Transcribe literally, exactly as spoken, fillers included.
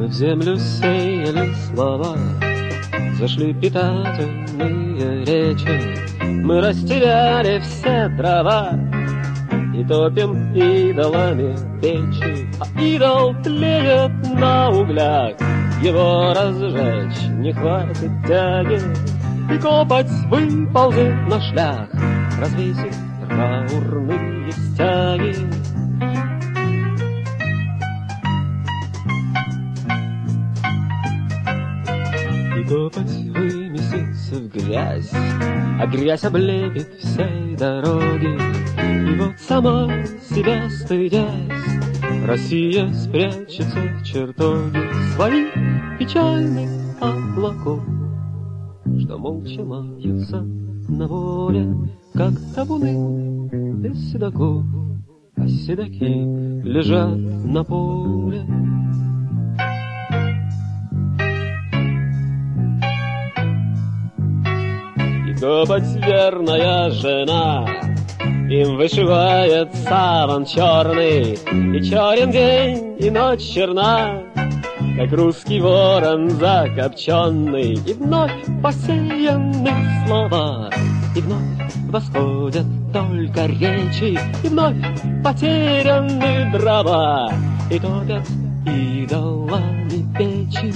Мы в землю сеяли слова, зашли питательные речи. Мы растеряли все дрова и топим идолами печи. А идол тлеет на углях, его разжечь не хватит тяги. И копоть выползет на шлях, развесит траурные стяги. И копоть выместится в грязь, а грязь облепит всей дороги. И вот сама себя стыдясь, Россия спрячется в чертоге своих печальных облаков, что молча маются на воле, как табуны без седаков, а седаки лежат на поле. И копоть верная жена им вышивает саван черный, и черен день, и ночь черна, как русский ворон закопченный. И вновь посеяны слова, и вновь восходят только речи, и вновь потеряны дрова, и топят идолами печи.